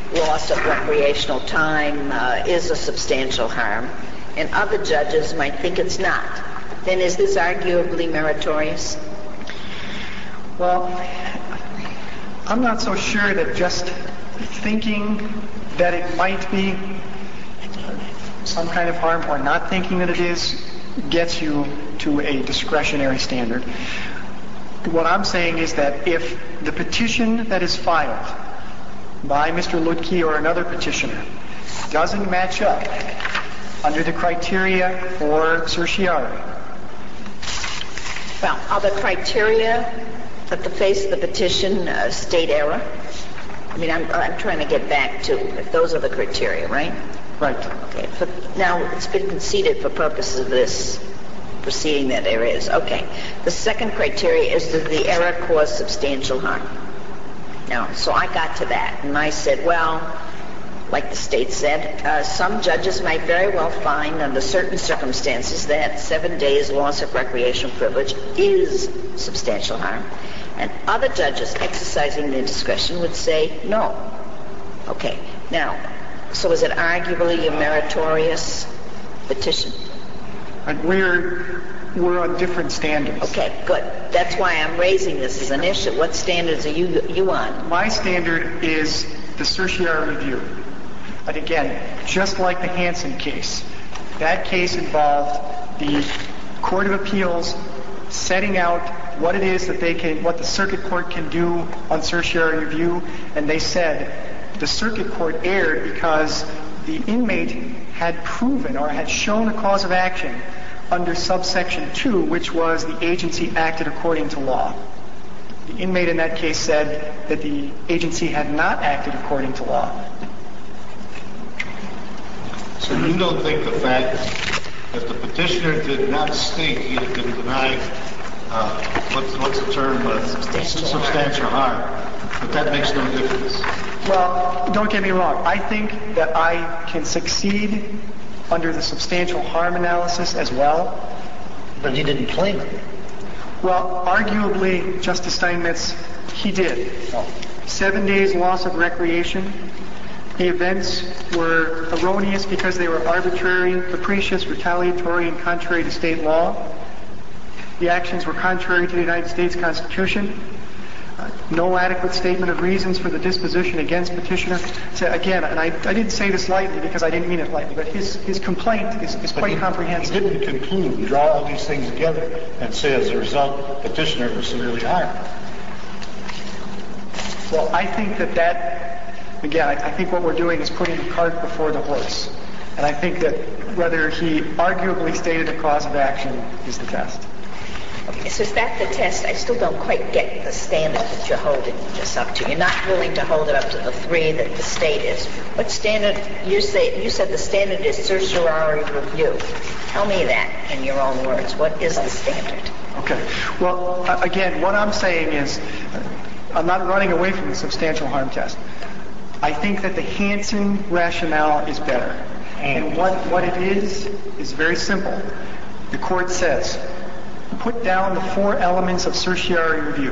loss of recreational time uh, is a substantial harm, and other judges might think it's not, then is this arguably meritorious? Well, I'm not so sure that just thinking that it might be some kind of harm or not thinking that it is gets you to a discretionary standard. What I'm saying is that if the petition that is filed by Mister Lutke or another petitioner doesn't match up under the criteria for certiorari. Well, are the criteria at the face of the petition uh, state error? I mean, I'm, I'm trying to get back to if those are the criteria, right? Right. Okay. For, now, it's been conceded for purposes of this proceeding that there is. Okay. The second criteria is that the error caused substantial harm. Now, so I got to that, and I said, well, like the state said, uh, some judges might very well find under certain circumstances that seven days loss of recreational privilege is substantial harm. And other judges exercising their discretion would say no. Okay. Now, so is it arguably a meritorious petition? And we're, we're on different standards. Okay, good. That's why I'm raising this as an issue. What standards are you, you on? My standard is the certiorari review. But again, just like the Hansen case, that case involved the Court of Appeals setting out what it is that they can, what the circuit court can do on certiorari review, and they said the circuit court erred because the inmate had proven or had shown a cause of action under subsection two, which was the agency acted according to law. The inmate in that case said that the agency had not acted according to law. So you don't think the fact that the petitioner did not state he had been denied, uh, what's, what's the term, uh, substantial, substantial harm, but that makes no difference? Well, don't get me wrong. I think that I can succeed under the substantial harm analysis as well. But he didn't claim it. Well, arguably, Justice Steinmetz, he did. Seven days loss of recreation. The events were erroneous because they were arbitrary, capricious, retaliatory, and contrary to state law. The actions were contrary to the United States Constitution. Uh, no adequate statement of reasons for the disposition against petitioner. So again, and I, I didn't say this lightly because I didn't mean it lightly, but his, his complaint is, is quite he, comprehensive. He didn't conclude, draw all these things together, and say as a result, petitioner was severely harmed. Well, I think that that, again, I, I think what we're doing is putting the cart before the horse. And I think that whether he arguably stated a cause of action is the test. Okay, so is that the test? I still don't quite get the standard that you're holding this up to. You're not willing to hold it up to the three that the state is. What standard? You say you said the standard is certiorari review. Tell me that in your own words. What is the standard? Okay. Well, uh, again, what I'm saying is, uh, I'm not running away from the substantial harm test. I think that the Hansen rationale is better. And what, what it is, is very simple. The court says, put down the four elements of certiorari review.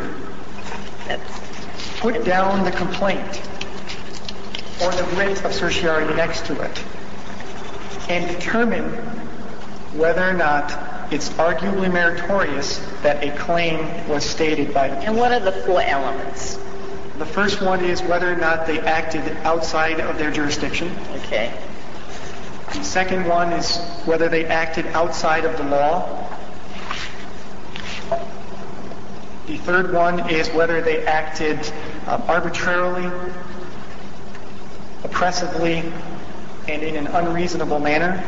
Put down the complaint or the writ of certiorari next to it and determine whether or not it's arguably meritorious that a claim was stated by the petitioner. And what are the four elements? The first one is whether or not they acted outside of their jurisdiction. Okay. The second one is whether they acted outside of the law. The third one is whether they acted uh, arbitrarily, oppressively, and in an unreasonable manner.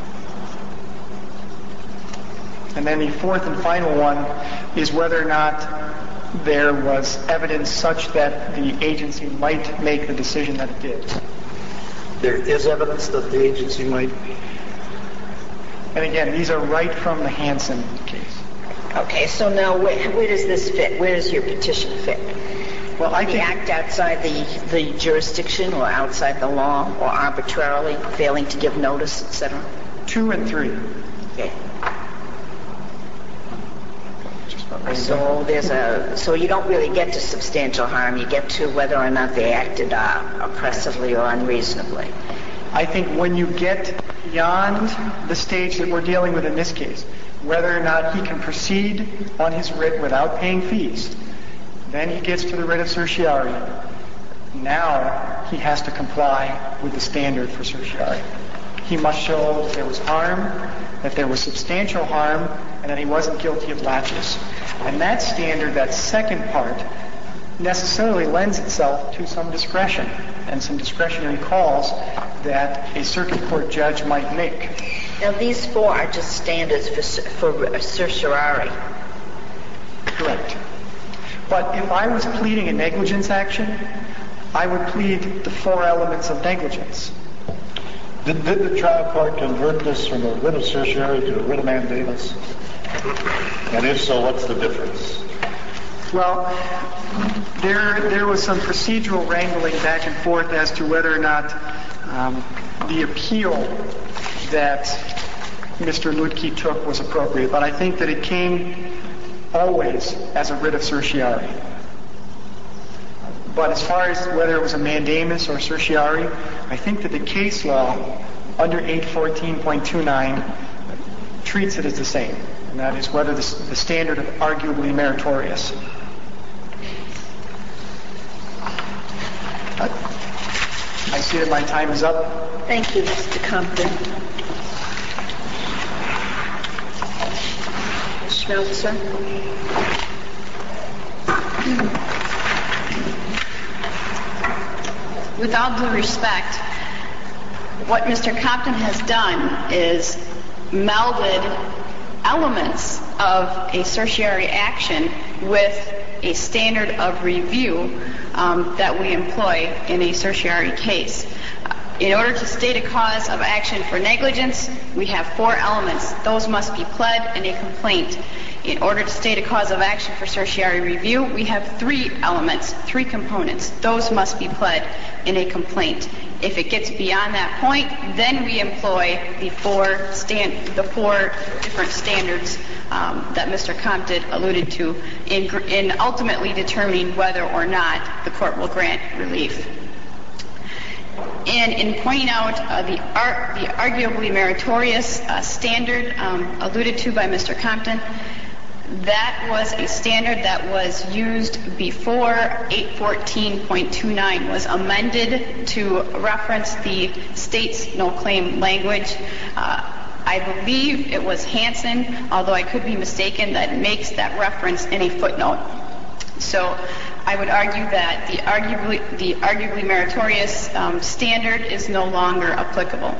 And then the fourth and final one is whether or not there was evidence such that the agency might make the decision that it did. There is evidence that the agency might. And again, these are right from the Hansen case. Okay, so now where, where does this fit? Where does your petition fit? Well, I the think act outside the, the jurisdiction or outside the law or arbitrarily failing to give notice, et cetera? Two and three. Okay. So there's a, so you don't really get to substantial harm. You get to whether or not they acted uh, oppressively or unreasonably. I think when you get beyond the stage that we're dealing with in this case, whether or not he can proceed on his writ without paying fees, then he gets to the writ of certiorari. Now he has to comply with the standard for certiorari. He must show that there was harm, that there was substantial harm, and that he wasn't guilty of laches. And that standard, that second part, necessarily lends itself to some discretion and some discretionary calls that a circuit court judge might make. Now these four are just standards for, for certiorari. Correct. But if I was pleading a negligence action, I would plead the four elements of negligence. Did, did the trial court convert this from a writ of certiorari to a writ of mandamus? And if so, what's the difference? Well, there there was some procedural wrangling back and forth as to whether or not um, the appeal that Mister Lutke took was appropriate. But I think that it came always as a writ of certiorari. But as far as whether it was a mandamus or certiorari, I think that the case law under eight fourteen point two nine treats it as the same, and that is whether the, the standard of arguably meritorious. I see that my time is up. Thank you, Mister Compton. Schmelzer. With all due respect, what Mister Compton has done is melded elements of a certiorari action with a standard of review um, that we employ in a certiorari case. In order to state a cause of action for negligence, we have four elements. Those must be pled in a complaint. In order to state a cause of action for certiorari review, we have three elements, three components. Those must be pled in a complaint. If it gets beyond that point, then we employ the four stand, the four different standards um, that Mister Compton alluded to in, in ultimately determining whether or not the court will grant relief. And in pointing out uh, the, ar- the arguably meritorious uh, standard um, alluded to by Mister Compton, that was a standard that was used before eight fourteen point two nine was amended to reference the state's no-claim language. Uh, I believe it was Hansen, although I could be mistaken, that makes that reference in a footnote. So I would argue that the arguably, the arguably meritorious um, standard is no longer applicable.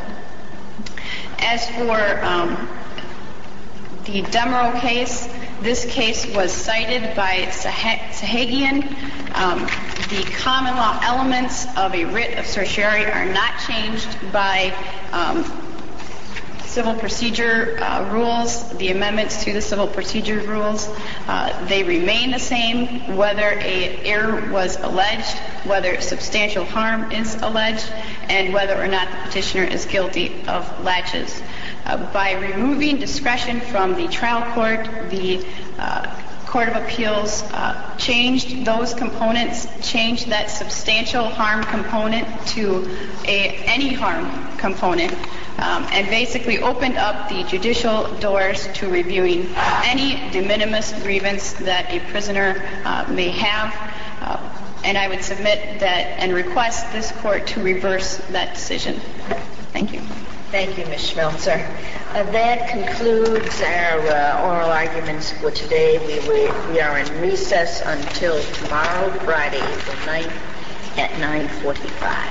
As for um, the Demeraux case, this case was cited by Sahagian. Um, the common law elements of a writ of certiorari are not changed by um, civil procedure uh, rules, the amendments to the civil procedure rules. Uh, they remain the same whether a error was alleged, whether substantial harm is alleged, and whether or not the petitioner is guilty of laches. Uh, by removing discretion from the trial court, the uh, Court of Appeals uh, changed those components, changed that substantial harm component to a any harm component, um, and basically opened up the judicial doors to reviewing any de minimis grievance that a prisoner uh, may have. Uh, and I would submit that and request this court to reverse that decision. Thank you. Thank you, Miz Schmelzer. Uh, that concludes our uh, oral arguments for today. We, we, we are in recess until tomorrow, Friday, April ninth at nine forty-five.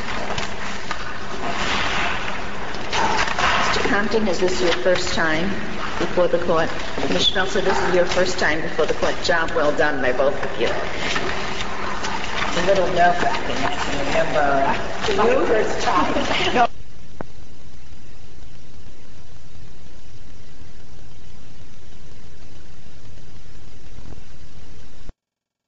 Mister Compton, is this your first time before the court? Miz Schmelzer, this is your first time before the court. Job well done by both of you. It's a little nerve-wracking. I can remember uh, my first time. No.